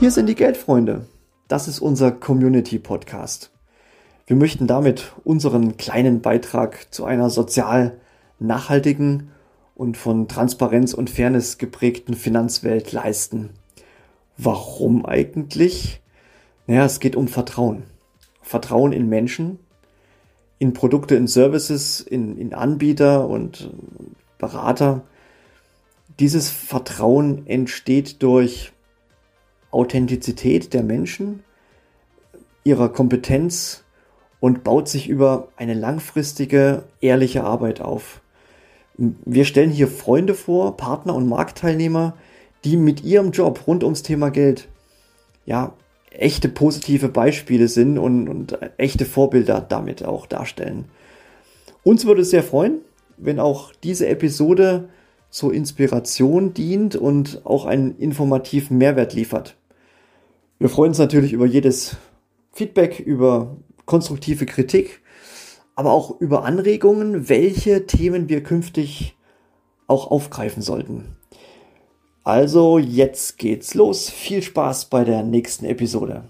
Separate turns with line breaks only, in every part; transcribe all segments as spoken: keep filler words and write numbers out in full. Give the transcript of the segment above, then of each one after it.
Hier sind die Geldfreunde. Das ist unser Community-Podcast. Wir möchten damit unseren kleinen Beitrag zu einer sozial nachhaltigen und von Transparenz und Fairness geprägten Finanzwelt leisten. Warum eigentlich? Naja, es geht um Vertrauen. Vertrauen in Menschen, in Produkte, in Services, in, in Anbieter und Berater. Dieses Vertrauen entsteht durch Authentizität der Menschen, ihrer Kompetenz und baut sich über eine langfristige, ehrliche Arbeit auf. Wir stellen hier Freunde vor, Partner und Marktteilnehmer, die mit ihrem Job rund ums Thema Geld ja echte positive Beispiele sind und, und echte Vorbilder damit auch darstellen. Uns würde es sehr freuen, wenn auch diese Episode zur Inspiration dient und auch einen informativen Mehrwert liefert. Wir freuen uns natürlich über jedes Feedback, über konstruktive Kritik, aber auch über Anregungen, welche Themen wir künftig auch aufgreifen sollten. Also jetzt geht's los. Viel Spaß bei der nächsten Episode.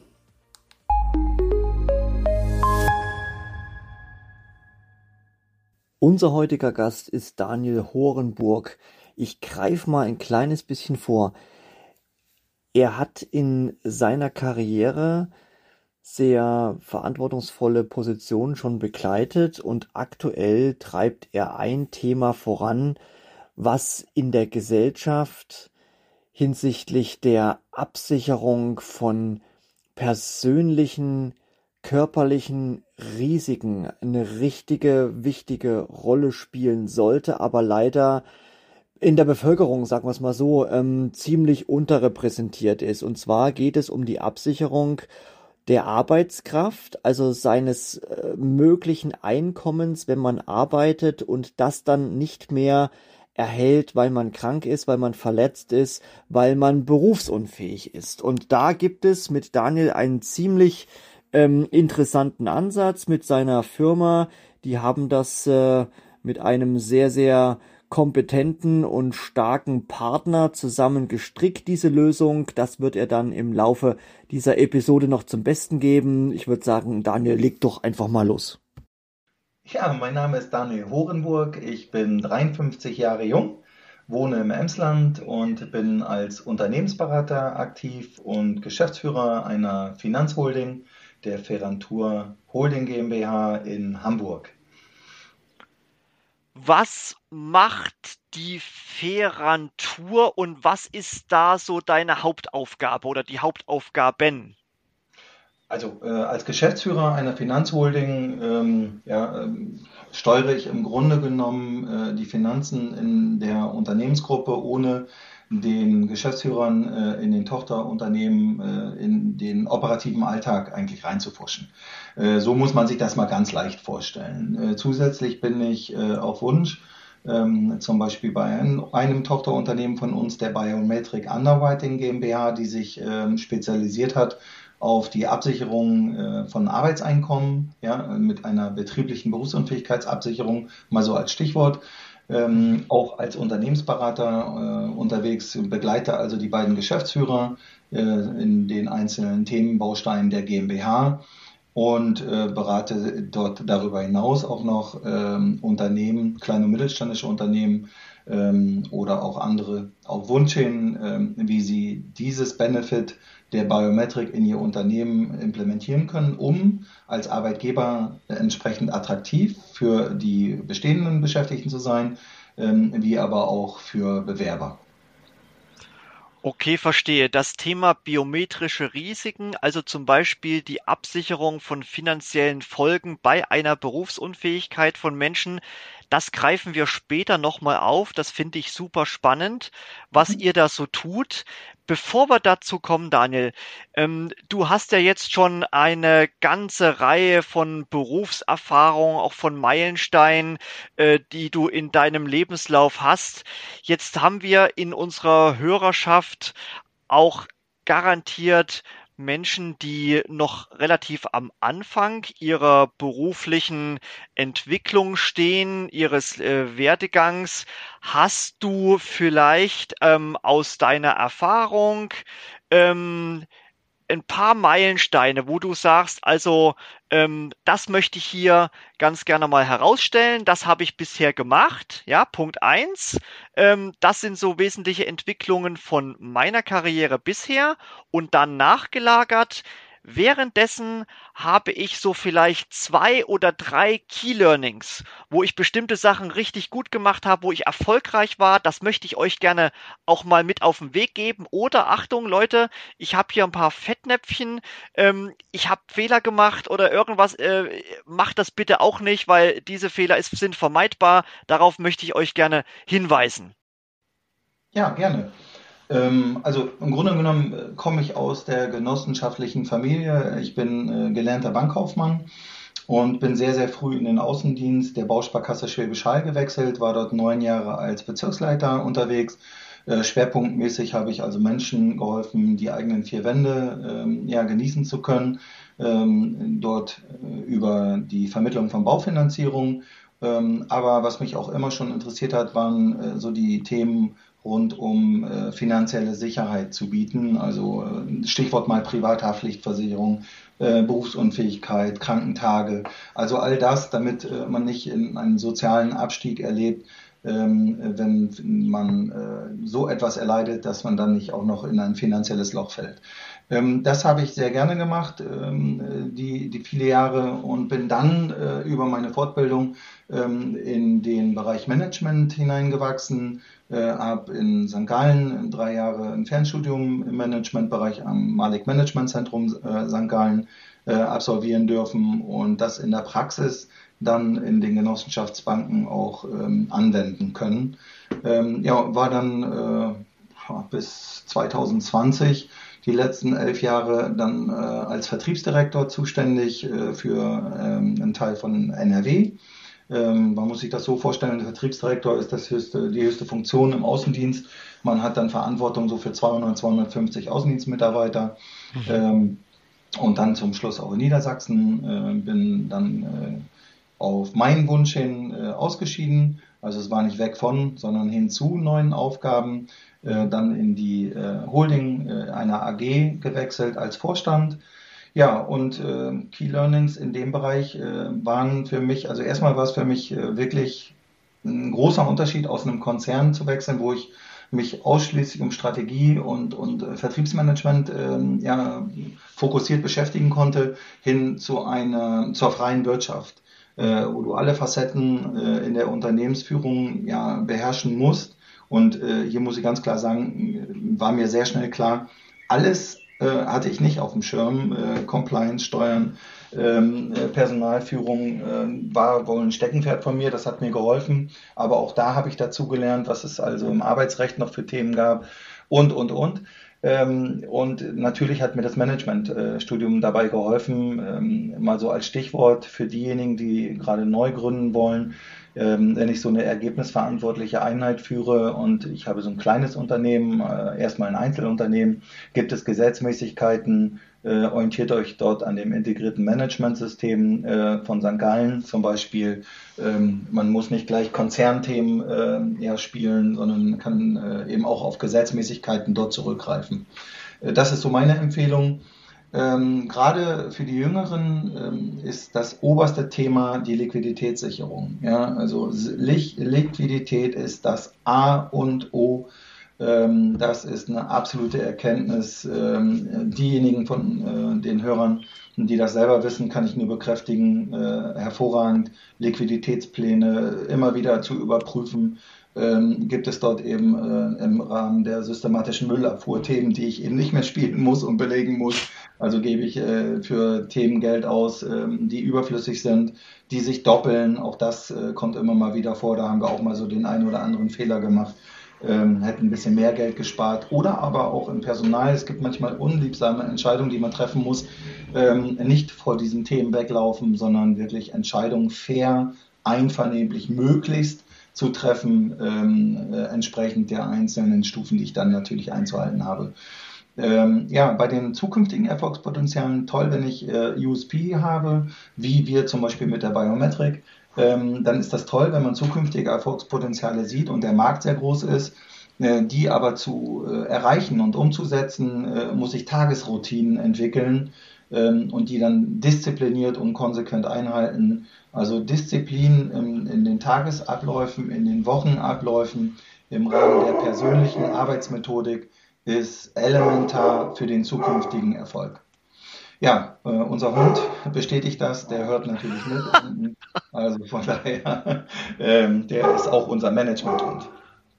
Unser heutiger Gast ist Daniel Horenburg. Ich greife mal ein kleines bisschen vor. Er hat in seiner Karriere sehr verantwortungsvolle Positionen schon begleitet und aktuell treibt er ein Thema voran, was in der Gesellschaft hinsichtlich der Absicherung von persönlichen, körperlichen Risiken eine richtige, wichtige Rolle spielen sollte, aber leider in der Bevölkerung, sagen wir es mal so, ähm, ziemlich unterrepräsentiert ist. Und zwar geht es um die Absicherung der Arbeitskraft, also seines äh, möglichen Einkommens, wenn man arbeitet und das dann nicht mehr erhält, weil man krank ist, weil man verletzt ist, weil man berufsunfähig ist. Und da gibt es mit Daniel einen ziemlich ähm, interessanten Ansatz mit seiner Firma. Die haben das äh, mit einem sehr, sehr kompetenten und starken Partner zusammen gestrickt, diese Lösung. Das wird er dann im Laufe dieser Episode noch zum Besten geben. Ich würde sagen, Daniel, leg doch einfach mal los.
Ja, mein Name ist Daniel Horenburg. Ich bin dreiundfünfzig Jahre jung, wohne im Emsland und bin als Unternehmensberater aktiv und Geschäftsführer einer Finanzholding, der Ferrantur Holding GmbH in Hamburg.
Was macht die Ferrantur und was ist da so deine Hauptaufgabe oder die Hauptaufgaben?
Also äh, als Geschäftsführer einer Finanzholding ähm, ja, ähm, steuere ich im Grunde genommen äh, die Finanzen in der Unternehmensgruppe, ohne den Geschäftsführern äh, in den Tochterunternehmen äh, in den operativen Alltag eigentlich reinzufuschen. Äh, so muss man sich das mal ganz leicht vorstellen. Äh, zusätzlich bin ich äh, auf Wunsch ähm, zum Beispiel bei einem, einem Tochterunternehmen von uns, der Biometric Underwriting GmbH, die sich ähm, spezialisiert hat auf die Absicherung äh, von Arbeitseinkommen, ja, mit einer betrieblichen Berufsunfähigkeitsabsicherung, mal so als Stichwort. Ähm, auch als Unternehmensberater äh, unterwegs, begleite also die beiden Geschäftsführer äh, in den einzelnen Themenbausteinen der GmbH und äh, berate dort darüber hinaus auch noch ähm, Unternehmen, kleine und mittelständische Unternehmen ähm, oder auch andere auf Wunsch hin, ähm, wie sie dieses Benefit der Biometric in ihr Unternehmen implementieren können, um als Arbeitgeber entsprechend attraktiv für die bestehenden Beschäftigten zu sein, ähm, wie aber auch für Bewerber.
Okay, verstehe. Das Thema biometrische Risiken, also zum Beispiel die Absicherung von finanziellen Folgen bei einer Berufsunfähigkeit von Menschen, das greifen wir später nochmal auf. Das finde ich super spannend, was ihr da so tut. Bevor wir dazu kommen, Daniel, ähm, du hast ja jetzt schon eine ganze Reihe von Berufserfahrungen, auch von Meilensteinen, äh, die du in deinem Lebenslauf hast. Jetzt haben wir in unserer Hörerschaft auch garantiert Menschen, die noch relativ am Anfang ihrer beruflichen Entwicklung stehen, ihres äh, Werdegangs. Hast du vielleicht ähm, aus deiner Erfahrung ähm, ein paar Meilensteine, wo du sagst, also ähm, das möchte ich hier ganz gerne mal herausstellen, das habe ich bisher gemacht, ja, Punkt eins. Ähm, das sind so wesentliche Entwicklungen von meiner Karriere bisher und dann nachgelagert. Währenddessen habe ich so vielleicht zwei oder drei Key Learnings, wo ich bestimmte Sachen richtig gut gemacht habe, wo ich erfolgreich war. Das möchte ich euch gerne auch mal mit auf den Weg geben. Oder Achtung, Leute, ich habe hier ein paar Fettnäpfchen, ähm, ich habe Fehler gemacht oder irgendwas. Äh, macht das bitte auch nicht, weil diese Fehler ist, sind vermeidbar. Darauf möchte ich euch gerne hinweisen.
Ja, gerne. Ähm, also im Grunde genommen äh, komme ich aus der genossenschaftlichen Familie. Ich bin äh, gelernter Bankkaufmann und bin sehr, sehr früh in den Außendienst der Bausparkasse Schwäbisch Hall gewechselt, war dort neun Jahre als Bezirksleiter unterwegs. Äh, schwerpunktmäßig habe ich also Menschen geholfen, die eigenen vier Wände ähm, ja, genießen zu können, ähm, dort äh, über die Vermittlung von Baufinanzierung. Ähm, aber was mich auch immer schon interessiert hat, waren äh, so die Themen rund um äh, finanzielle Sicherheit zu bieten. Also äh, Stichwort mal Privathaftpflichtversicherung, äh, Berufsunfähigkeit, Krankentage. Also all das, damit äh, man nicht in einen sozialen Abstieg erlebt, ähm, wenn man äh, so etwas erleidet, dass man dann nicht auch noch in ein finanzielles Loch fällt. Ähm, das habe ich sehr gerne gemacht, ähm, die, die viele Jahre, und bin dann äh, über meine Fortbildung ähm, in den Bereich Management hineingewachsen, äh, habe in Sankt Gallen drei Jahre ein Fernstudium im Managementbereich am Malik Management Zentrum äh, Sankt Gallen äh, absolvieren dürfen und das in der Praxis dann in den Genossenschaftsbanken auch ähm, anwenden können. Ähm, ja, war dann äh, bis zwanzig zwanzig die letzten elf Jahre dann äh, als Vertriebsdirektor zuständig äh, für ähm, einen Teil von N R W. Ähm, man muss sich das so vorstellen, der Vertriebsdirektor ist das höchste, die höchste Funktion im Außendienst. Man hat dann Verantwortung so für zweihundert, zweihundertfünfzig Außendienstmitarbeiter. Mhm. Ähm, und dann zum Schluss auch in Niedersachsen. Äh, bin dann äh, auf meinen Wunsch hin äh, ausgeschieden. Also es war nicht weg von, sondern hin zu neuen Aufgaben. Äh, dann in die äh, Holding äh, einer A G gewechselt als Vorstand. Ja, und äh, Key Learnings in dem Bereich äh, waren für mich, also erstmal war es für mich äh, wirklich ein großer Unterschied, aus einem Konzern zu wechseln, wo ich mich ausschließlich um Strategie und, und äh, Vertriebsmanagement äh, ja, fokussiert beschäftigen konnte, hin zu einer, zur freien Wirtschaft, äh, wo du alle Facetten äh, in der Unternehmensführung ja, beherrschen musst. Und äh, hier muss ich ganz klar sagen, war mir sehr schnell klar, alles äh, hatte ich nicht auf dem Schirm. Äh, Compliance, Steuern, ähm, äh, Personalführung äh, war wohl ein Steckenpferd von mir, das hat mir geholfen. Aber auch da habe ich dazu gelernt, was es also im Arbeitsrecht noch für Themen gab und, und, und. Ähm, und natürlich hat mir das Managementstudium äh, dabei geholfen, ähm, mal so als Stichwort für diejenigen, die gerade neu gründen wollen. Ähm, wenn ich so eine ergebnisverantwortliche Einheit führe und ich habe so ein kleines Unternehmen, äh, erstmal ein Einzelunternehmen, gibt es Gesetzmäßigkeiten, äh, orientiert euch dort an dem integrierten Managementsystem äh, von Sankt Gallen zum Beispiel. Ähm, man muss nicht gleich Konzernthemen äh, ja, spielen, sondern kann äh, eben auch auf Gesetzmäßigkeiten dort zurückgreifen. Äh, das ist so meine Empfehlung. Ähm, gerade für die Jüngeren ähm, ist das oberste Thema die Liquiditätssicherung. Ja? Also Liquidität ist das A und O. Ähm, das ist eine absolute Erkenntnis. Ähm, diejenigen von äh, den Hörern, die das selber wissen, kann ich nur bekräftigen, äh, hervorragend Liquiditätspläne immer wieder zu überprüfen. Ähm, gibt es dort eben äh, im Rahmen der systematischen Müllabfuhr Themen, die ich eben nicht mehr spielen muss und belegen muss. Also gebe ich äh, für Themen Geld aus, ähm, die überflüssig sind, die sich doppeln. Auch das äh, kommt immer mal wieder vor. Da haben wir auch mal so den einen oder anderen Fehler gemacht, ähm, hätten ein bisschen mehr Geld gespart. Oder aber auch im Personal. Es gibt manchmal unliebsame Entscheidungen, die man treffen muss. Ähm, nicht vor diesen Themen weglaufen, sondern wirklich Entscheidungen fair, einvernehmlich, möglichst zu treffen, ähm, äh, entsprechend der einzelnen Stufen, die ich dann natürlich einzuhalten habe. Ähm, ja, bei den zukünftigen Erfolgspotenzialen toll, wenn ich äh, U S P habe, wie wir zum Beispiel mit der Biometric, ähm, dann ist das toll, wenn man zukünftige Erfolgspotenziale sieht und der Markt sehr groß ist. Äh, die aber zu äh, erreichen und umzusetzen, äh, muss ich Tagesroutinen entwickeln ähm, und die dann diszipliniert und konsequent einhalten. Also Disziplin in, in den Tagesabläufen, in den Wochenabläufen, im Rahmen der persönlichen Arbeitsmethodik ist elementar für den zukünftigen Erfolg. Ja, äh, unser Hund bestätigt das, der hört natürlich mit. Also von daher, ähm, der ist auch unser Managementhund.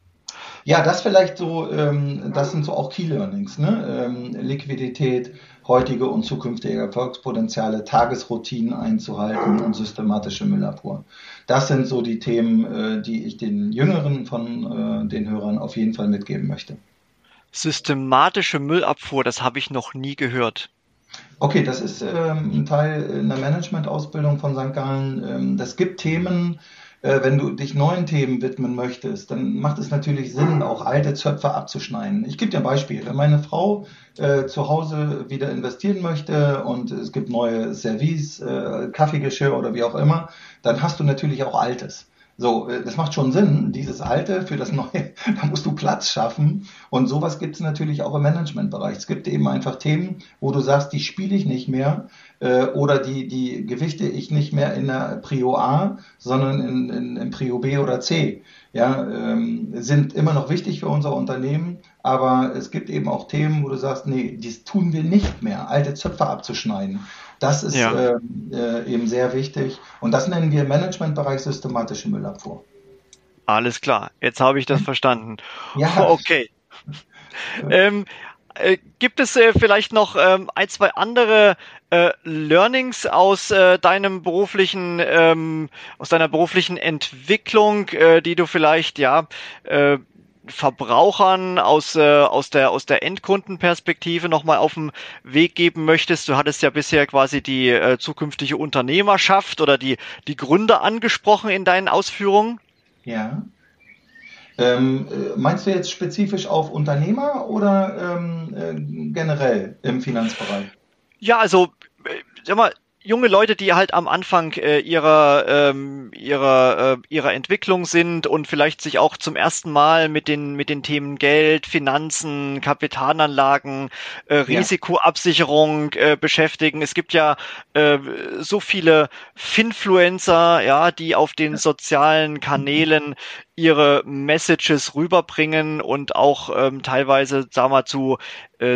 Ja, das vielleicht so, ähm, das sind so auch Key Learnings, ne? Ähm, Liquidität, heutige und zukünftige Erfolgspotenziale, Tagesroutinen einzuhalten und systematische Müllabfuhr. Das sind so die Themen, äh, die ich den Jüngeren von äh, den Hörern auf jeden Fall mitgeben möchte.
Systematische Müllabfuhr, das habe ich noch nie gehört.
Okay, das ist ähm, ein Teil in der Managementausbildung von Sankt Gallen. Ähm, das gibt Themen, äh, wenn du dich neuen Themen widmen möchtest, dann macht es natürlich Sinn, auch alte Zöpfe abzuschneiden. Ich gebe dir ein Beispiel. Wenn meine Frau äh, zu Hause wieder investieren möchte und es gibt neue Service, äh, Kaffeegeschirr oder wie auch immer, dann hast du natürlich auch Altes. So, das macht schon Sinn, dieses Alte für das Neue, da musst du Platz schaffen. Und sowas gibt es natürlich auch im Managementbereich. Es gibt eben einfach Themen, wo du sagst, die spiele ich nicht mehr äh, oder die, die gewichte ich nicht mehr in der Prio A, sondern in, in, in Prio B oder C. Ja, ähm, sind immer noch wichtig für unser Unternehmen, aber es gibt eben auch Themen, wo du sagst, nee, dies tun wir nicht mehr, alte Zöpfe abzuschneiden. Das ist
Ja,
äh, äh, eben sehr wichtig. Und das nennen wir im Managementbereich systematische Müllabfuhr.
alles klar. Jetzt habe ich das verstanden.
Ja,
Okay. Ähm, äh, gibt es äh, vielleicht noch ähm, ein, zwei andere äh, Learnings aus äh, deinem beruflichen, ähm, aus deiner beruflichen Entwicklung, äh, die du vielleicht ja äh, Verbrauchern aus, äh, aus der, aus der Endkundenperspektive nochmal auf den Weg geben möchtest? Du hattest ja bisher quasi die äh, zukünftige Unternehmerschaft oder die, die Gründer angesprochen in deinen Ausführungen.
ja. Ähm, äh, meinst du jetzt spezifisch auf Unternehmer oder ähm, äh, generell im Finanzbereich?
Ja, also, äh, sag mal, junge Leute, die halt am Anfang äh, ihrer ähm, ihrer äh, ihrer Entwicklung sind und vielleicht sich auch zum ersten Mal mit den mit den Themen Geld, Finanzen, Kapitalanlagen, äh,
Ja,
Risikoabsicherung äh, beschäftigen. Es gibt ja äh, so viele Finfluencer, ja, die auf den sozialen Kanälen ihre Messages rüberbringen und auch ähm, teilweise, sagen wir mal, zu äh,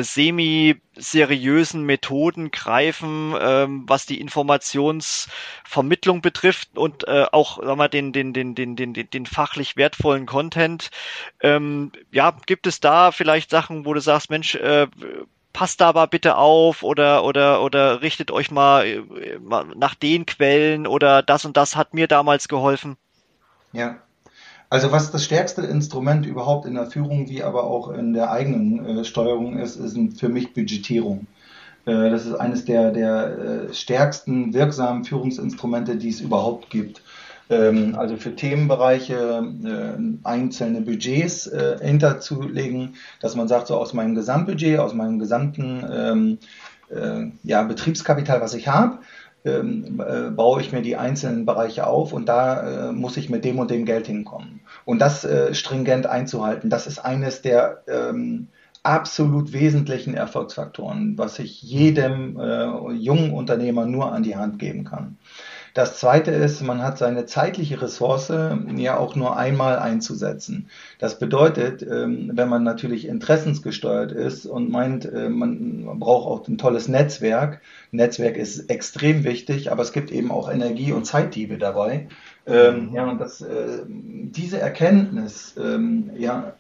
semi-seriösen Methoden greifen, ähm, was die Informationsvermittlung betrifft und äh, auch, sagen wir mal, den, den, den, den, den, den den fachlich wertvollen Content. Ähm, ja, gibt es da vielleicht Sachen, wo du sagst, Mensch, äh, passt da aber bitte auf oder oder oder richtet euch mal, äh, mal nach den Quellen oder das und das hat mir damals geholfen.
ja. Also was das stärkste Instrument überhaupt in der Führung wie aber auch in der eigenen äh, Steuerung ist, ist für mich Budgetierung. Äh, das ist eines der, der äh, stärksten wirksamen Führungsinstrumente, die es überhaupt gibt. Ähm, also für Themenbereiche äh, einzelne Budgets äh, hinterzulegen, dass man sagt, so aus meinem Gesamtbudget, aus meinem gesamten ähm, äh, ja, Betriebskapital, was ich habe, ähm, äh, baue ich mir die einzelnen Bereiche auf und da äh, muss ich mit dem und dem Geld hinkommen. Und das äh, stringent einzuhalten, das ist eines der ähm, absolut wesentlichen Erfolgsfaktoren, was ich jedem äh, jungen Unternehmer nur an die Hand geben kann. Das zweite ist, man hat seine zeitliche Ressource ja auch nur einmal einzusetzen. Das bedeutet, ähm, wenn man natürlich interessensgesteuert ist und meint, äh, man braucht auch ein tolles Netzwerk. Netzwerk ist extrem wichtig, aber es gibt eben auch Energie- und Zeitdiebe dabei. Ähm,
Mhm.
ja, und das, äh, diese Erkenntnis, ähm, ja,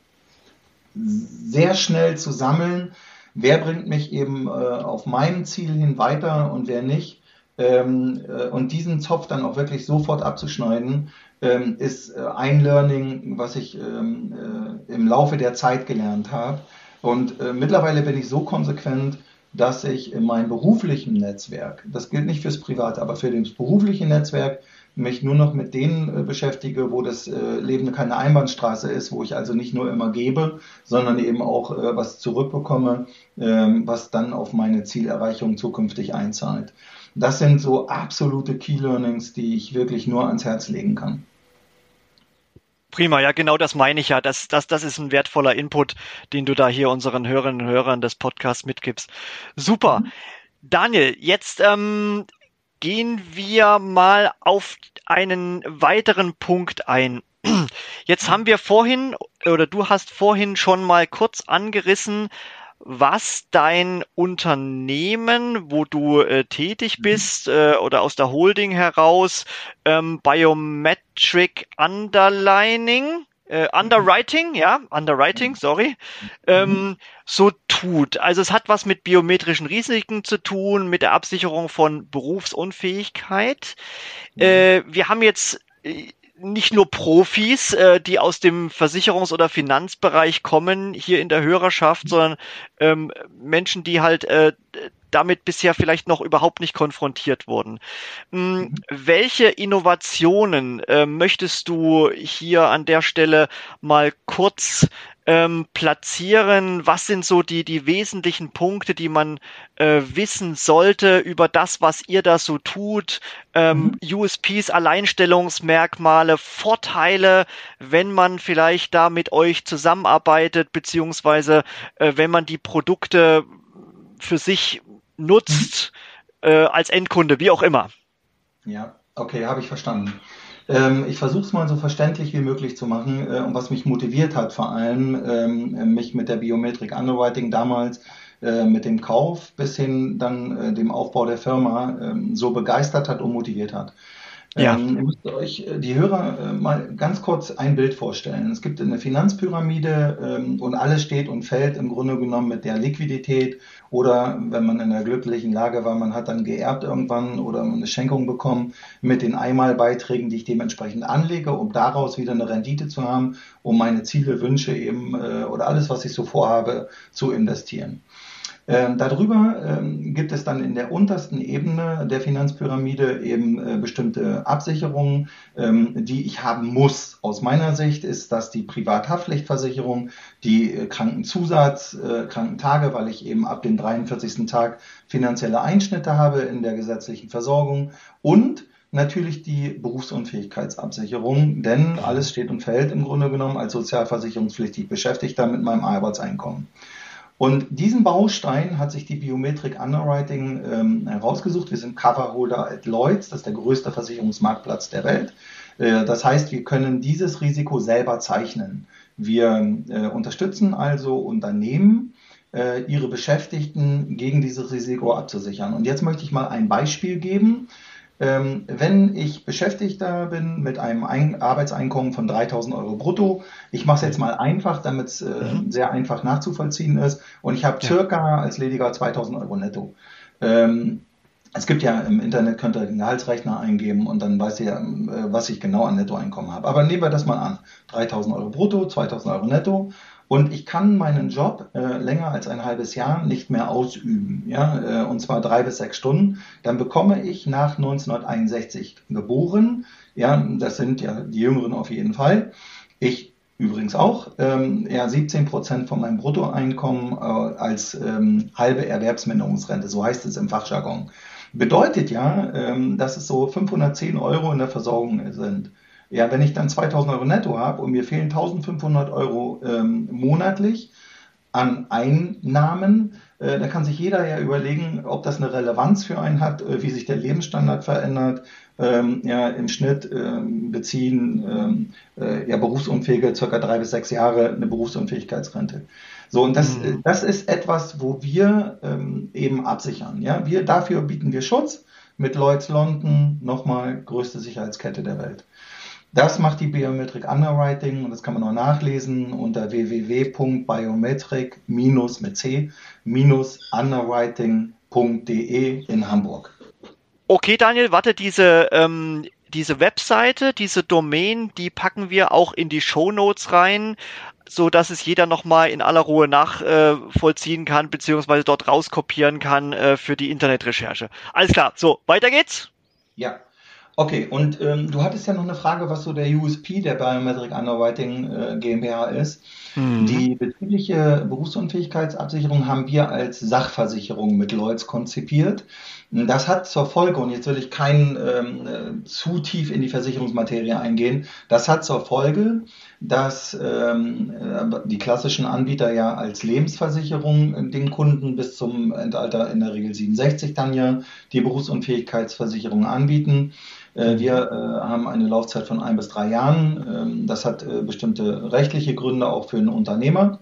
sehr schnell zu sammeln, wer bringt mich eben äh, auf meinem Ziel hin weiter und wer nicht. Ähm, äh, und diesen Zopf dann auch wirklich sofort abzuschneiden, ähm, ist äh, ein Learning, was ich ähm, äh, im Laufe der Zeit gelernt habe. Und äh, mittlerweile bin ich so konsequent, dass ich in meinem beruflichen Netzwerk, das gilt nicht fürs Private, aber für das berufliche Netzwerk, mich nur noch mit denen äh, beschäftige, wo das äh, Leben keine Einbahnstraße ist, wo ich also nicht nur immer gebe, sondern eben auch äh, was zurückbekomme, ähm, was dann auf meine Zielerreichung zukünftig einzahlt. Das sind so absolute Key Learnings, die ich wirklich nur ans Herz legen kann.
Prima, ja, genau das meine ich ja. Das, das, das ist ein wertvoller Input, den du da hier unseren Hörerinnen und Hörern des Podcasts mitgibst. Super.
Mhm.
Daniel, jetzt ähm, gehen wir mal auf einen weiteren Punkt ein. Jetzt haben wir vorhin, oder du hast vorhin schon mal kurz angerissen, was dein Unternehmen, wo du äh, tätig bist, äh, oder aus der Holding heraus, ähm, Biometric Underlining, äh, Underwriting, ja, Underwriting, sorry,
Mhm.
ähm, so tut. Also es hat was mit biometrischen Risiken zu tun, mit der Absicherung von Berufsunfähigkeit.
Ja.
Äh, wir haben jetzt äh, nicht nur Profis, äh, die aus dem Versicherungs- oder Finanzbereich kommen, hier in der Hörerschaft, sondern ähm, Menschen, die halt äh, damit bisher vielleicht noch überhaupt nicht konfrontiert wurden. Hm,
Mhm.
welche Innovationen äh, möchtest du hier an der Stelle mal kurz ähm, platzieren? Was sind so die, die wesentlichen Punkte, die man äh, wissen sollte über das, was ihr da so tut? Ähm,
Mhm.
U S Ps, Alleinstellungsmerkmale, Vorteile, wenn man vielleicht da mit euch zusammenarbeitet, beziehungsweise äh, wenn man die Produkte für sich
Mhm.
nutzt, äh, als Endkunde, wie auch immer.
Ja, okay, habe ich verstanden. Ähm, ich versuche es mal so verständlich wie möglich zu machen, äh, und was mich motiviert hat, vor allem ähm, mich mit der Biometric Underwriting damals äh, mit dem Kauf bis hin dann äh, dem Aufbau der Firma ähm, so begeistert hat und motiviert hat.
Ja.
Ähm, ihr müsst euch, äh, die Hörer, äh, mal ganz kurz ein Bild vorstellen. Es gibt eine Finanzpyramide ähm, und alles steht und fällt im Grunde genommen mit der Liquidität oder wenn man in der glücklichen Lage war, man hat dann geerbt irgendwann oder eine Schenkung bekommen mit den Einmalbeiträgen, die ich dementsprechend anlege, um daraus wieder eine Rendite zu haben, um meine Ziele, Wünsche eben äh, oder alles, was ich so vorhabe, zu investieren. Ähm, darüber ähm, gibt es dann in der untersten Ebene der Finanzpyramide eben äh, bestimmte Absicherungen, ähm, die ich haben muss. Aus meiner Sicht ist das die Privathaftpflichtversicherung, die äh, Krankenzusatz, äh, Krankentage, weil ich eben ab dem dreiundvierzigsten Tag finanzielle Einschnitte habe in der gesetzlichen Versorgung und natürlich die Berufsunfähigkeitsabsicherung, denn alles steht und fällt im Grunde genommen als sozialversicherungspflichtig Beschäftigter mit meinem Arbeitseinkommen. Und diesen Baustein hat sich die Biometric Underwriting ähm, herausgesucht. Wir sind Coverholder at Lloyd's, das ist der größte Versicherungsmarktplatz der Welt. Äh, das heißt, wir können dieses Risiko selber zeichnen. Wir äh, unterstützen also Unternehmen, äh, ihre Beschäftigten gegen dieses Risiko abzusichern. Und jetzt möchte ich mal ein Beispiel geben. Ähm, wenn ich Beschäftigter bin mit einem Ein Arbeitseinkommen von dreitausend Euro brutto, ich mache es jetzt mal einfach, damit es äh,
Mhm.
sehr einfach nachzuvollziehen ist, und ich habe
Ja.
circa als Lediger zweitausend Euro netto. Ähm, es gibt ja im Internet, könnt ihr den Gehaltsrechner eingeben und dann weiß ihr, äh, was ich genau an Nettoeinkommen habe. Aber nehmen wir das mal an. dreitausend Euro brutto, zweitausend Euro netto. Und ich kann meinen Job äh, länger als ein halbes Jahr nicht mehr ausüben, ja, äh, und zwar drei bis sechs Stunden. Dann bekomme ich nach neunzehnhunderteinundsechzig geboren, ja, das sind ja die Jüngeren auf jeden Fall. Ich übrigens auch, ähm, ja, siebzehn Prozent von meinem Bruttoeinkommen äh, als ähm, halbe Erwerbsminderungsrente, so heißt es im Fachjargon. Bedeutet ja, ähm, dass es so fünfhundertzehn Euro in der Versorgung sind. Ja, wenn ich dann zweitausend Euro netto habe und mir fehlen eintausendfünfhundert Euro ähm, monatlich an Einnahmen, äh, da kann sich jeder ja überlegen, ob das eine Relevanz für einen hat, äh, wie sich der Lebensstandard verändert. Ähm, ja, im Schnitt ähm, beziehen ähm, äh, ja, Berufsunfähige circa drei bis sechs Jahre eine Berufsunfähigkeitsrente. So, und das, äh,
Mhm.
das ist etwas, wo wir ähm, eben absichern. Ja? Wir, dafür bieten wir Schutz mit Lloyds London, nochmal größte Sicherheitskette der Welt. Das macht die Biometric Underwriting und das kann man noch nachlesen unter w w w punkt biometric mit c underwriting punkt d e in Hamburg.
Okay, Daniel, warte, diese, ähm, diese Webseite, diese Domain, die packen wir auch in die Shownotes rein, so dass es jeder nochmal in aller Ruhe nachvollziehen äh, kann, beziehungsweise dort rauskopieren kann äh, für die Internetrecherche. Alles klar, so, weiter geht's.
Ja, okay. Und ähm, du hattest ja noch eine Frage, was so der U S P der Biometric Underwriting äh, GmbH ist.
Mhm.
Die betriebliche Berufsunfähigkeitsabsicherung haben wir als Sachversicherung mit Lloyds konzipiert. Das hat zur Folge, und jetzt will ich kein ähm, äh, zu tief in die Versicherungsmaterie eingehen, das hat zur Folge, dass ähm, äh, die klassischen Anbieter ja als Lebensversicherung den Kunden bis zum Endalter in der Regel siebenundsechzig dann ja die Berufsunfähigkeitsversicherung anbieten. Äh, Wir äh, haben eine Laufzeit von ein bis drei Jahren. Ähm, Das hat äh, bestimmte rechtliche Gründe auch für einen Unternehmer.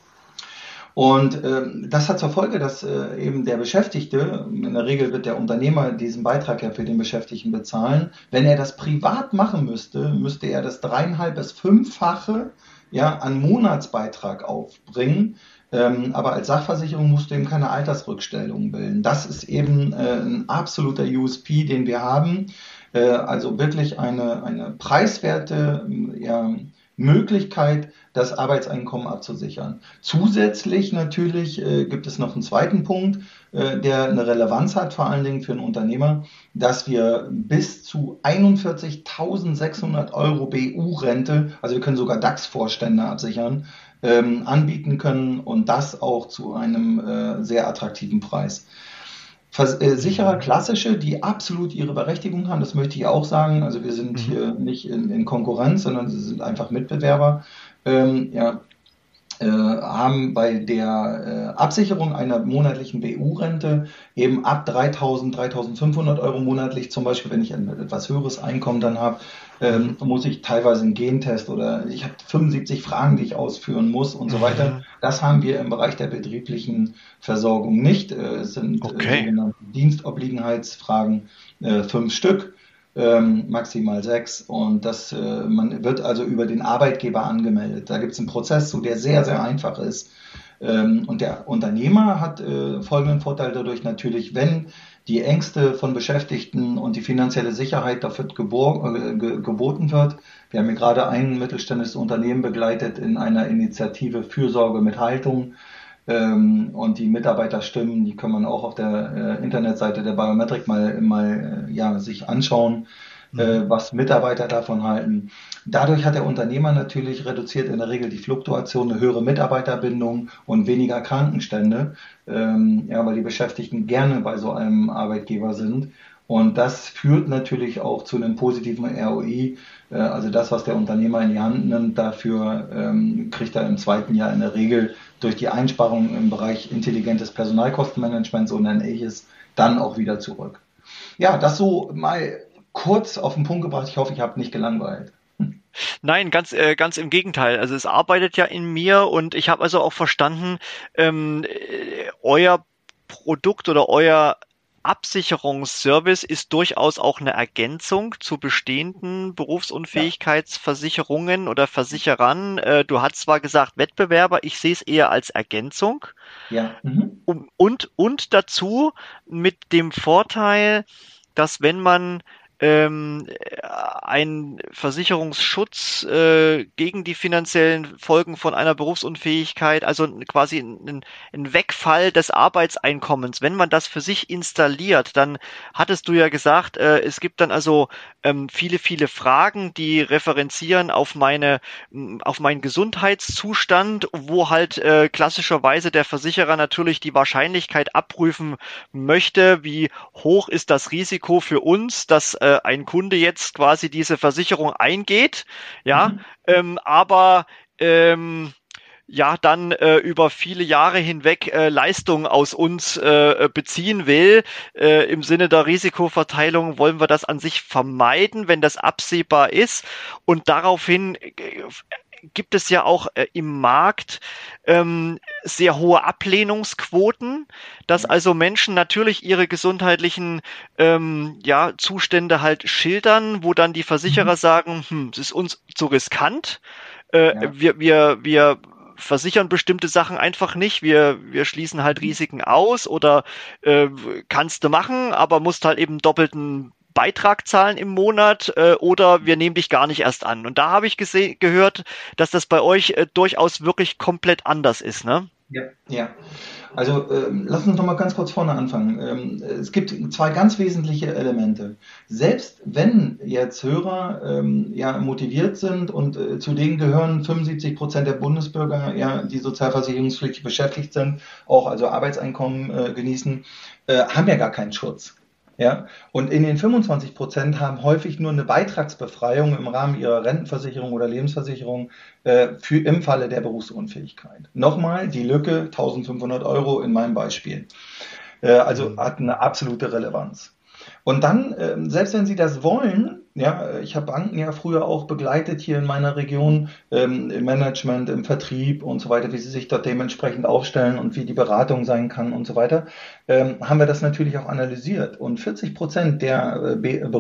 Und ähm, das hat zur Folge, dass äh, eben der Beschäftigte, in der Regel wird der Unternehmer diesen Beitrag ja für den Beschäftigten bezahlen. Wenn er das privat machen müsste, müsste er das dreieinhalb bis fünffache ja, an Monatsbeitrag aufbringen. Ähm, aber als Sachversicherung musst du eben keine Altersrückstellungen bilden. Das ist eben äh, ein absoluter U S P, den wir haben. Äh, also wirklich eine, eine preiswerte ja, Möglichkeit, das Arbeitseinkommen abzusichern. Zusätzlich natürlich äh, gibt es noch einen zweiten Punkt, äh, der eine Relevanz hat, vor allen Dingen für einen Unternehmer, dass wir bis zu einundvierzigtausendsechshundert Euro B U-Rente, also wir können sogar DAX-Vorstände absichern, ähm, anbieten können und das auch zu einem äh, sehr attraktiven Preis. Versicherer
Mhm.
klassische, die absolut ihre Berechtigung haben, das möchte ich auch sagen. Also wir sind
Mhm.
hier nicht in, in Konkurrenz, sondern sie sind einfach Mitbewerber. Ähm, ja, äh, haben bei der äh, Absicherung einer monatlichen B U-Rente eben ab dreitausend, dreitausendfünfhundert Euro monatlich, zum Beispiel, wenn ich ein etwas höheres Einkommen dann habe, ähm,
Mhm.
muss ich teilweise einen Gentest oder ich habe fünfundsiebzig Fragen, die ich ausführen muss und so weiter.
Mhm.
Das haben wir im Bereich der betrieblichen Versorgung nicht. Äh, es sind äh,
Okay.
sogenannte Dienstobliegenheitsfragen, äh, fünf Stück, ähm, maximal sechs. Und das, äh, man wird also über den Arbeitgeber angemeldet. Da gibt es einen Prozess, so der sehr, sehr einfach ist. Ähm, und der Unternehmer hat äh, folgenden Vorteil dadurch natürlich, wenn die Ängste von Beschäftigten und die finanzielle Sicherheit dafür gebor äh, ge geboten wird. Wir haben hier gerade ein mittelständisches Unternehmen begleitet in einer Initiative Fürsorge mit Haltung. Ähm, und die Mitarbeiterstimmen, die kann man auch auf der äh, Internetseite der Biometric mal, mal äh, ja, sich anschauen, äh,
Mhm.
was Mitarbeiter davon halten. Dadurch hat der Unternehmer natürlich reduziert in der Regel die Fluktuation, eine höhere Mitarbeiterbindung und weniger Krankenstände, ähm, ja, weil die Beschäftigten gerne bei so einem Arbeitgeber sind. Und das führt natürlich auch zu einem positiven R O I. Äh, also das, was der Unternehmer in die Hand nimmt, dafür ähm, kriegt er im zweiten Jahr in der Regel durch die Einsparungen im Bereich intelligentes Personalkostenmanagement, so nenne ich es, dann auch wieder zurück. Ja, das so mal kurz auf den Punkt gebracht. Ich hoffe, ich habe nicht gelangweilt.
Nein, ganz, äh, ganz im Gegenteil. Also es arbeitet ja in mir und ich habe also auch verstanden, ähm, äh, euer Produkt oder euer Absicherungsservice ist durchaus auch eine Ergänzung zu bestehenden
Ja,
Berufsunfähigkeitsversicherungen oder Versicherern. Äh, du hast zwar gesagt Wettbewerber, ich sehe es eher als Ergänzung.
ja, mhm.
Um, und, und dazu mit dem Vorteil, dass wenn man ähm, einen Versicherungsschutz äh, gegen die finanziellen Folgen von einer Berufsunfähigkeit, also quasi ein, ein Wegfall des Arbeitseinkommens, wenn man das für sich installiert, dann hattest du ja gesagt, äh, es gibt dann also ähm, viele, viele Fragen, die referenzieren auf meine, auf meinen Gesundheitszustand, wo halt äh, klassischerweise der Versicherer natürlich die Wahrscheinlichkeit abprüfen möchte, wie hoch ist das Risiko für uns, dass äh, ein Kunde jetzt quasi diese Versicherung eingeht, ja,
Mhm.
ähm, aber ähm, ja, dann äh, über viele Jahre hinweg äh, Leistungen aus uns äh, beziehen will. Äh, Im Sinne der Risikoverteilung wollen wir das an sich vermeiden, wenn das absehbar ist. Und daraufhin äh, gibt es ja auch äh, im Markt ähm, sehr hohe Ablehnungsquoten, dass
Ja,
also Menschen natürlich ihre gesundheitlichen ähm, ja, Zustände halt schildern, wo dann die
mhm.
Versicherer sagen, hm, es ist uns zu riskant. Äh,
Ja,
wir, wir, wir versichern bestimmte Sachen einfach nicht. Wir, wir schließen halt
mhm.
Risiken aus oder äh, kannst du machen, aber musst halt eben doppelten Beitrag zahlen im Monat äh, oder wir nehmen dich gar nicht erst an. Und da habe ich gese- gehört, dass das bei euch äh, durchaus wirklich komplett anders ist, ne?
Ja, ja. Also ähm, lass uns noch mal ganz kurz vorne anfangen. Ähm, es gibt zwei ganz wesentliche Elemente. Selbst wenn jetzt Hörer ähm, ja motiviert sind und äh, zu denen gehören fünfundsiebzig Prozent der Bundesbürger, ja, die sozialversicherungspflichtig beschäftigt sind, auch also Arbeitseinkommen äh, genießen, äh, haben ja gar keinen Schutz. Ja, und in den fünfundzwanzig Prozent haben häufig nur eine Beitragsbefreiung im Rahmen ihrer Rentenversicherung oder Lebensversicherung äh, für im Falle der Berufsunfähigkeit. Nochmal die Lücke eintausendfünfhundert Euro in meinem Beispiel. Äh, also hat eine absolute Relevanz. Und dann, ähm, selbst wenn Sie das wollen, ja, ich habe Banken ja früher auch begleitet hier in meiner Region, ähm, im Management, im Vertrieb und so weiter, wie sie sich dort dementsprechend aufstellen und wie die Beratung sein kann und so weiter, ähm, haben wir das natürlich auch analysiert. Und vierzig Prozent der äh, Be-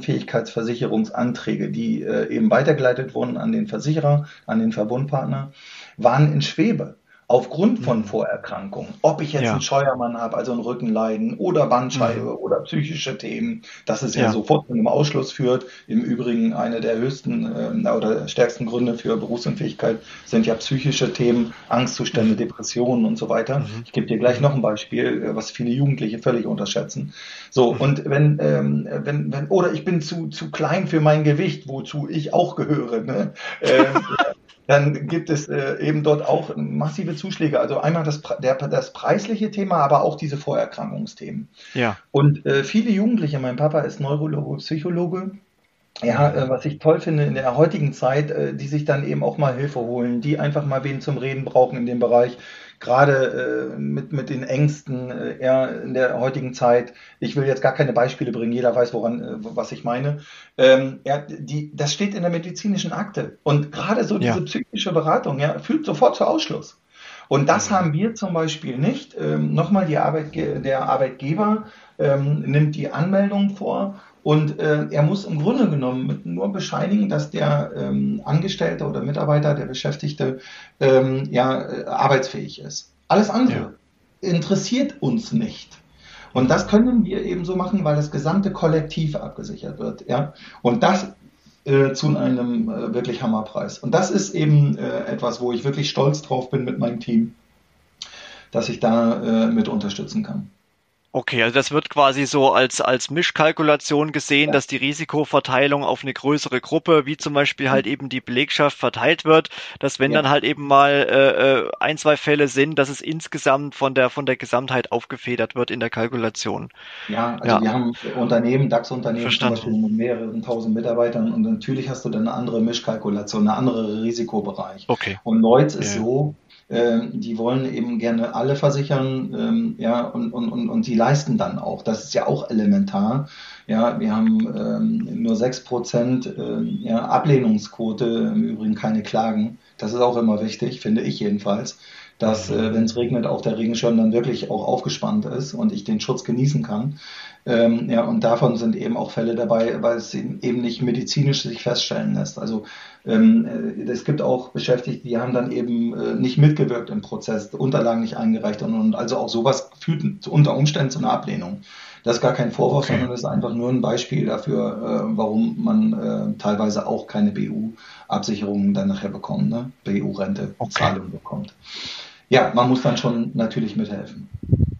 Berufsunfähigkeitsversicherungsanträge, die äh, eben weitergeleitet wurden an den Versicherer, an den Verbundpartner, waren in Schwebe. Aufgrund von Vorerkrankungen, ob ich jetzt
Ja.
einen Scheuermann habe, also ein Rückenleiden oder Bandscheibe
Mhm.
oder psychische Themen, dass es ja,
Ja.
sofort zu einem Ausschluss führt. Im Übrigen eine der höchsten äh, oder stärksten Gründe für Berufsunfähigkeit sind ja psychische Themen, Angstzustände, Depressionen und so weiter.
Mhm.
Ich gebe dir gleich noch ein Beispiel, äh, was viele Jugendliche völlig unterschätzen. So, und wenn, ähm, wenn, wenn, oder ich bin zu, zu klein für mein Gewicht, wozu ich auch gehöre, ne? ähm, dann gibt es äh, eben dort auch massive Zuschläge. Also einmal das, der, das preisliche Thema, aber auch diese Vorerkrankungsthemen.
Ja.
Und äh, viele Jugendliche, mein Papa ist Neurologe, Psychologe, ja, äh, was ich toll finde in der heutigen Zeit, äh, die sich dann eben auch mal Hilfe holen, die einfach mal wen zum Reden brauchen in dem Bereich, gerade äh, mit, mit den Ängsten äh, ja, in der heutigen Zeit. Ich will jetzt gar keine Beispiele bringen, jeder weiß, woran, äh, was ich meine. Ähm, ja, die, das steht in der medizinischen Akte. Und gerade so diese
Ja.
psychische Beratung ja, führt sofort zu Ausschluss. Und das
Mhm.
haben wir zum Beispiel nicht. Ähm, nochmal, die Arbeitge- der Arbeitgeber ähm, nimmt die Anmeldung vor und äh, er muss im Grunde genommen mit nur bescheinigen, dass der ähm, Angestellte oder Mitarbeiter, der Beschäftigte, ähm, ja, äh, arbeitsfähig ist. Alles andere interessiert uns nicht. Und das können wir eben so machen, weil das gesamte Kollektiv abgesichert wird. Ja? Und das äh, zu einem äh, wirklich Hammerpreis. Und das ist eben äh, etwas, wo ich wirklich stolz drauf bin mit meinem Team, dass ich da äh, mit unterstützen kann.
Okay, also das wird quasi so als, als Mischkalkulation gesehen,
Ja.
dass die Risikoverteilung auf eine größere Gruppe, wie zum Beispiel halt eben die Belegschaft, verteilt wird, dass wenn
Ja.
dann halt eben mal äh, ein, zwei Fälle sind, dass es insgesamt von der von der Gesamtheit aufgefedert wird in der Kalkulation.
Ja, also
Ja,
wir haben Unternehmen, DAX-Unternehmen zum Beispiel
verstanden.
mit mehreren tausend Mitarbeitern und natürlich hast du dann eine andere Mischkalkulation, eine andere Risikobereich.
Okay.
Und Lloyds ist
Ja.
so, äh, die wollen eben gerne alle versichern, ähm, ja, und, und, und, und die leisten dann auch. Das ist ja auch elementar. Ja, wir haben ähm, nur sechs Prozent äh, ja, Ablehnungsquote, im Übrigen keine Klagen. Das ist auch immer wichtig, finde ich jedenfalls, dass, äh, wenn es regnet, auch der Regenschirm dann wirklich auch aufgespannt ist und ich den Schutz genießen kann. Ähm, ja, und davon sind eben auch Fälle dabei, weil es eben nicht medizinisch sich feststellen lässt. Also ähm, äh, es gibt auch Beschäftigte, die haben dann eben äh, nicht mitgewirkt im Prozess, Unterlagen nicht eingereicht und, und also auch sowas führt zu, unter Umständen zu einer Ablehnung. Das ist gar kein Vorwurf,
Okay.
sondern das ist einfach nur ein Beispiel dafür, äh, warum man äh, teilweise auch keine B U-Absicherung dann nachher bekommt, ne? B U-Rente,
Okay.
Zahlung bekommt. Ja, man muss dann schon natürlich mithelfen.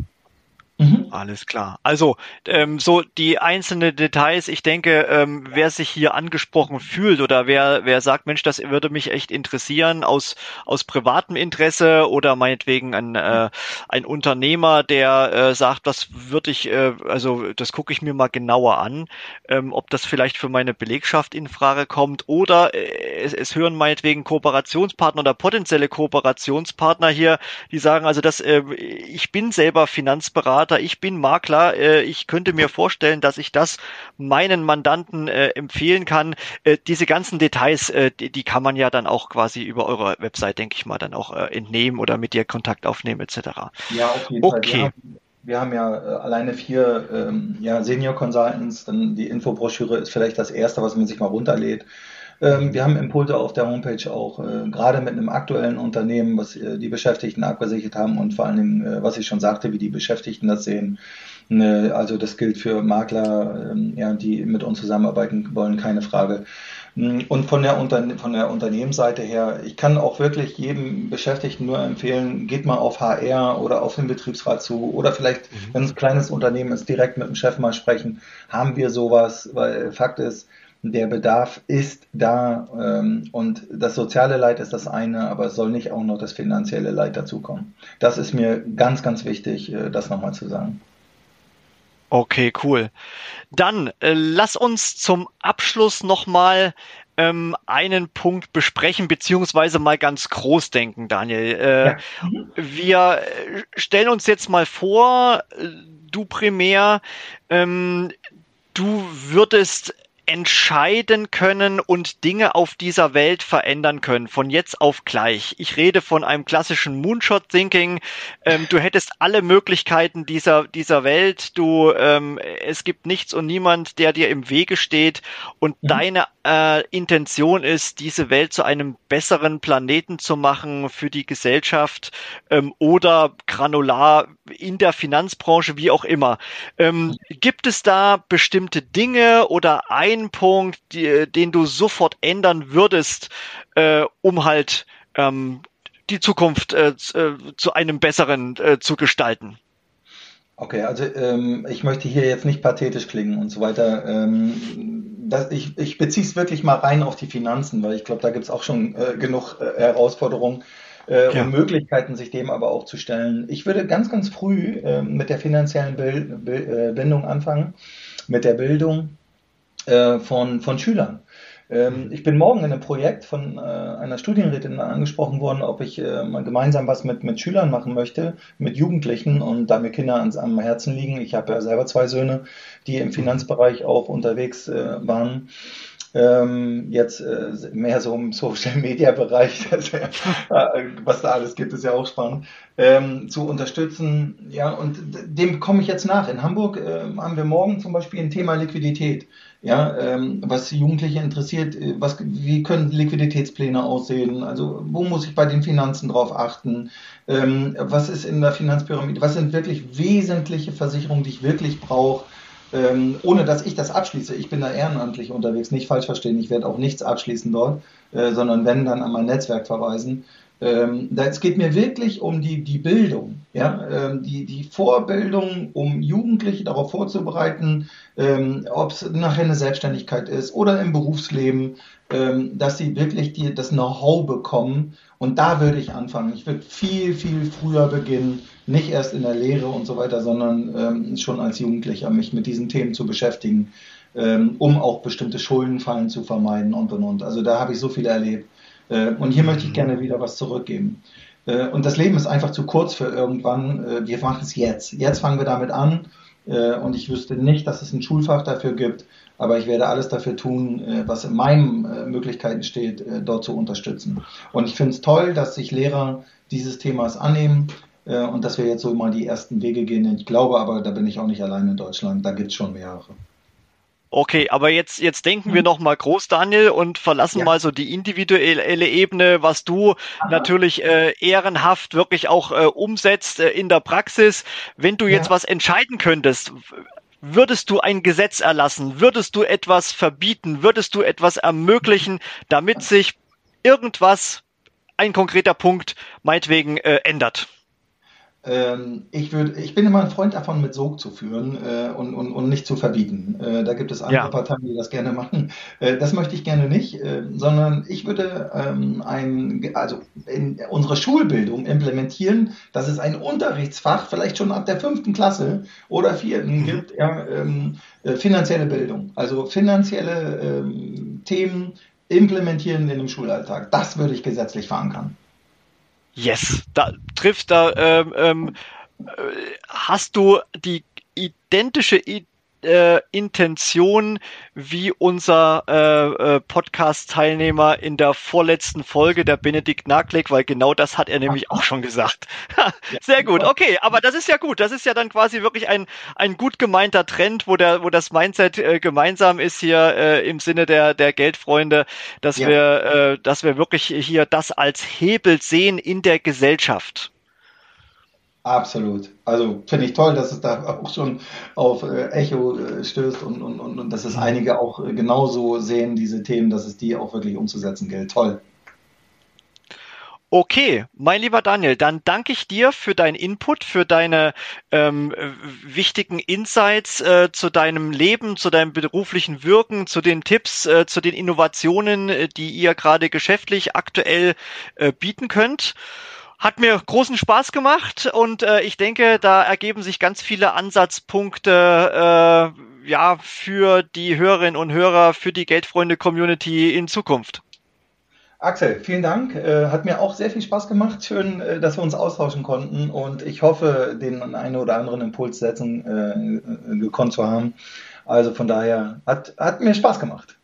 Mhm.
Alles klar. Also ähm, so die einzelnen Details, ich denke, ähm, wer sich hier angesprochen fühlt oder wer wer sagt, Mensch, das würde mich echt interessieren aus aus privatem Interesse oder meinetwegen ein äh, ein Unternehmer, der äh, sagt, das würde ich, äh, also das gucke ich mir mal genauer an, ähm, ob das vielleicht für meine Belegschaft in Frage kommt oder äh, es, es hören meinetwegen Kooperationspartner oder potenzielle Kooperationspartner hier, die sagen, also das, äh, ich bin selber Finanzberater, ich bin Makler, äh, ich könnte mir vorstellen, dass ich das meinen Mandanten äh, empfehlen kann. Äh, diese ganzen Details, äh, die, die kann man ja dann auch quasi über eure Website, denke ich mal, dann auch äh, entnehmen oder mit dir Kontakt aufnehmen et cetera.
Ja, auf jeden Fall. Wir
Okay.
haben, wir haben ja äh, alleine vier ähm, ja, Senior Consultants, dann die Infobroschüre ist vielleicht das Erste, was man sich mal runterlädt. Ähm, wir haben Impulse auf der Homepage auch, äh, gerade mit einem aktuellen Unternehmen, was äh, die Beschäftigten abgesichert haben und vor allen Dingen, äh, was ich schon sagte, wie die Beschäftigten das sehen. Ne, also das gilt für Makler, ähm, ja, die mit uns zusammenarbeiten wollen, keine Frage. Und von der, Unter von der Unternehmensseite her, ich kann auch wirklich jedem Beschäftigten nur empfehlen, geht mal auf H R oder auf den Betriebsrat zu oder vielleicht,
Mhm.
wenn es ein kleines Unternehmen ist, direkt mit dem Chef mal sprechen. Haben wir sowas? Weil Fakt ist, der Bedarf ist da ähm, und das soziale Leid ist das eine, aber es soll nicht auch noch das finanzielle Leid dazukommen. Das ist mir ganz, ganz wichtig, äh, das nochmal zu sagen.
Okay, cool. Dann äh, lass uns zum Abschluss nochmal ähm, einen Punkt besprechen, beziehungsweise mal ganz groß denken, Daniel. Äh,
Ja. Mhm.
wir äh, stellen uns jetzt mal vor, äh, du primär, ähm, du würdest entscheiden können und Dinge auf dieser Welt verändern können, von jetzt auf gleich. Ich rede von einem klassischen Moonshot-Thinking. Ähm, du hättest alle Möglichkeiten dieser, dieser Welt. Du, ähm, es gibt nichts und niemand, der dir im Wege steht. Und
Mhm.
deine äh, Intention ist, diese Welt zu einem besseren Planeten zu machen für die Gesellschaft ähm, oder granular in der Finanzbranche, wie auch immer. Ähm, gibt es da bestimmte Dinge oder einen Punkt, die, den du sofort ändern würdest, äh, um halt ähm, die Zukunft äh, zu, zu einem besseren äh, zu gestalten?
Okay, also ähm, ich möchte hier jetzt nicht pathetisch klingen und so weiter. Ähm, das, ich ich beziehe es wirklich mal rein auf die Finanzen, weil ich glaube, da gibt es auch schon äh, genug äh, Herausforderungen äh, und
Ja.
Möglichkeiten, sich dem aber auch zu stellen. Ich würde ganz, ganz früh äh, mit der finanziellen Bil Bil äh, Bindung anfangen, mit der Bildung äh, von, von Schülern. Ähm,
Mhm.
ich bin morgen in einem Projekt von äh, einer Studienrätin angesprochen worden, ob ich äh, mal gemeinsam was mit, mit Schülern machen möchte, mit Jugendlichen und da mir Kinder ans, am Herzen liegen. Ich habe ja selber zwei Söhne, die im
Mhm.
Finanzbereich auch unterwegs äh, waren. Ähm, jetzt äh, mehr so im Social Media Bereich, das ja, äh, was da alles gibt, ist ja auch spannend, ähm, zu unterstützen. Ja, und dem komme ich jetzt nach. In Hamburg äh, haben wir morgen zum Beispiel ein Thema Liquidität. Ja, ähm, was Jugendliche interessiert, äh, was, wie können Liquiditätspläne aussehen? Also, wo muss ich bei den Finanzen drauf achten? Ähm, was ist in der Finanzpyramide? Was sind wirklich wesentliche Versicherungen, die ich wirklich brauche? Ähm, ohne dass ich das abschließe. Ich bin da ehrenamtlich unterwegs, nicht falsch verstehen. Ich werde auch nichts abschließen dort, äh, sondern wenn, dann an mein Netzwerk verweisen. Ähm, da, es geht mir wirklich um die, die Bildung, ja? ähm, die, die Vorbildung, um Jugendliche darauf vorzubereiten, ähm, ob es nachher eine Selbstständigkeit ist oder im Berufsleben, ähm, dass sie wirklich die, das Know-how bekommen. Und da würde ich anfangen. Ich würde viel, viel früher beginnen, nicht erst in der Lehre und so weiter, sondern ähm, schon als Jugendlicher mich mit diesen Themen zu beschäftigen, ähm, um auch bestimmte Schuldenfallen zu vermeiden und und und. Also da habe ich so viel erlebt. Äh, und hier möchte ich
Mhm.
gerne wieder was zurückgeben. Äh, und das Leben ist einfach zu kurz für irgendwann. Äh, wir machen es jetzt. Jetzt fangen wir damit an. Äh, und ich wüsste nicht, dass es ein Schulfach dafür gibt, aber ich werde alles dafür tun, äh, was in meinen äh, Möglichkeiten steht, äh, dort zu unterstützen. Und ich finde es toll, dass sich Lehrer dieses Themas annehmen äh, und dass wir jetzt so mal die ersten Wege gehen. Ich glaube aber, da bin ich auch nicht allein in Deutschland, da gibt es schon mehrere.
Okay, aber jetzt, jetzt denken wir noch mal groß, Daniel, und verlassen
Ja.
mal so die individuelle Ebene, was du
Aha.
natürlich äh, ehrenhaft wirklich auch äh, umsetzt äh, in der Praxis. Wenn du jetzt
Ja.
was entscheiden könntest, würdest du ein Gesetz erlassen? Würdest du etwas verbieten? Würdest du etwas ermöglichen, damit sich irgendwas, ein konkreter Punkt, meinetwegen äh, ändert?
Ähm, ich würde, ich bin immer ein Freund davon, mit Sog zu führen äh, und, und, und nicht zu verbieten. Äh, da gibt es andere
Ja.
Parteien, die das gerne machen. Äh, das möchte ich gerne nicht, äh, sondern ich würde ähm, ein, also in unsere Schulbildung implementieren, dass es ein Unterrichtsfach, vielleicht schon ab der fünften Klasse oder vierten
Mhm.
gibt, ja, ähm, äh, finanzielle Bildung. Also finanzielle ähm, Themen implementieren in dem Schulalltag. Das würde ich gesetzlich verankern.
Yes, da trifft da ähm, ähm, äh, hast du die identische I äh, Intention wie unser äh, äh, Podcast-Teilnehmer in der vorletzten Folge, der Benedikt Naglek, weil genau das hat er nämlich auch schon gesagt.
Ja,
Sehr gut,
super.
okay, aber das ist ja gut. Das ist ja dann quasi wirklich ein, ein gut gemeinter Trend, wo der, wo das Mindset äh, gemeinsam ist hier äh, im Sinne der, der Geldfreunde, dass
Ja.
wir, äh, dass wir wirklich hier das als Hebel sehen in der Gesellschaft.
Absolut. Also finde ich toll, dass es da auch schon auf äh, Echo äh, stößt und, und, und, und dass es einige auch äh, genauso sehen, diese Themen, dass es die auch wirklich umzusetzen gilt. Toll.
Okay, mein lieber Daniel, dann danke ich dir für deinen Input, für deine ähm, wichtigen Insights äh, zu deinem Leben, zu deinem beruflichen Wirken, zu den Tipps, äh, zu den Innovationen, äh, die ihr gerade geschäftlich aktuell äh, bieten könnt. Hat mir großen Spaß gemacht und äh, ich denke, da ergeben sich ganz viele Ansatzpunkte äh, ja für die Hörerinnen und Hörer, für die Geldfreunde-Community in Zukunft.
Axel, vielen Dank. Äh, hat mir auch sehr viel Spaß gemacht. Schön, äh, dass wir uns austauschen konnten und ich hoffe, den einen oder anderen Impuls setzen äh, äh, gekonnt zu haben. Also von daher hat, hat mir Spaß gemacht.